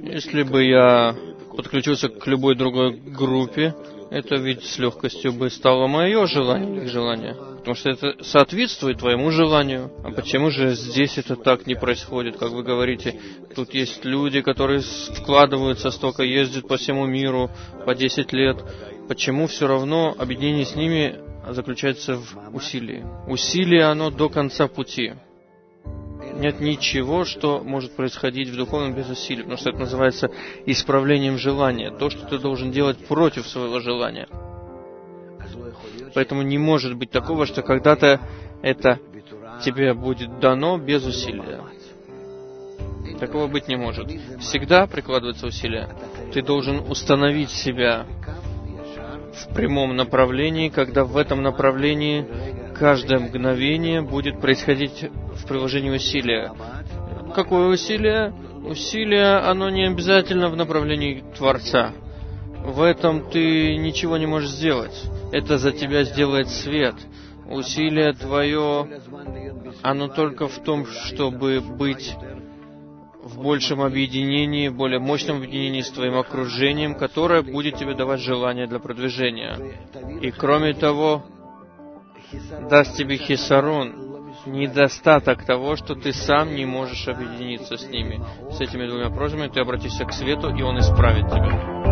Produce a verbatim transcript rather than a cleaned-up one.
Если бы я подключился к любой другой группе, это ведь с легкостью бы стало мое желание, их желание. Потому что это соответствует твоему желанию. А почему же здесь это так не происходит, как вы говорите? Тут есть люди, которые вкладываются столько, ездят по всему миру по десять лет. Почему все равно объединение с ними заключается в усилии? Усилие, оно до конца пути. Нет ничего, что может происходить в духовном без усилий, потому что это называется исправлением желания. То, что ты должен делать против своего желания. Поэтому не может быть такого, что когда-то это тебе будет дано без усилия. Такого быть не может. Всегда прикладываются усилия. Ты должен установить себя в прямом направлении, когда в этом направлении каждое мгновение будет происходить в приложении усилия. Какое усилие? Усилие, оно не обязательно в направлении Творца. В этом ты ничего не можешь сделать. Это за тебя сделает свет. Усилие твое, оно только в том, чтобы быть в большем объединении, более мощном объединении с твоим окружением, которое будет тебе давать желание для продвижения. И кроме того, даст тебе хисарон, недостаток того, что ты сам не можешь объединиться с ними. С этими двумя просьбами ты обратишься к свету, и он исправит тебя.